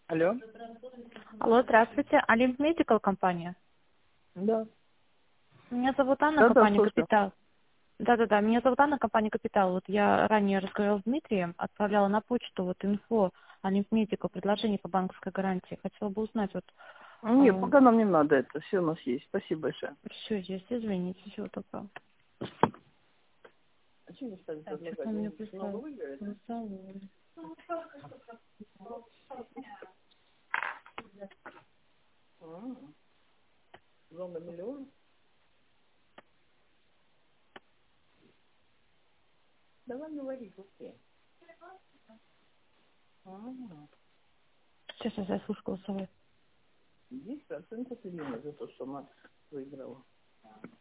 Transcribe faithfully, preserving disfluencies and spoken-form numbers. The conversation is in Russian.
Алло. Алло, здравствуйте. Олимп Медикал компания. Да. Меня зовут Анна, Да, да, компания слушаю. Капитал. Да-да-да, меня зовут Анна, компания Капитал. Вот я ранее разговаривала с Дмитрием, отправляла на почту вот инфо Олимп Медикал, предложение по банковской гарантии. Хотела бы узнать, вот Нет, э, пока нам не надо это. Все у нас есть. Спасибо большое. все здесь, извините, всего доброго. А что вы стали Так, сейчас он мне предлагать? Снова прислал. выиграет? Голосовую. А, много миллионов? Давай говори, быстрее. А, Сейчас, сейчас, я слушаю голосовой. десять процентов Ирина за то, что она выиграла.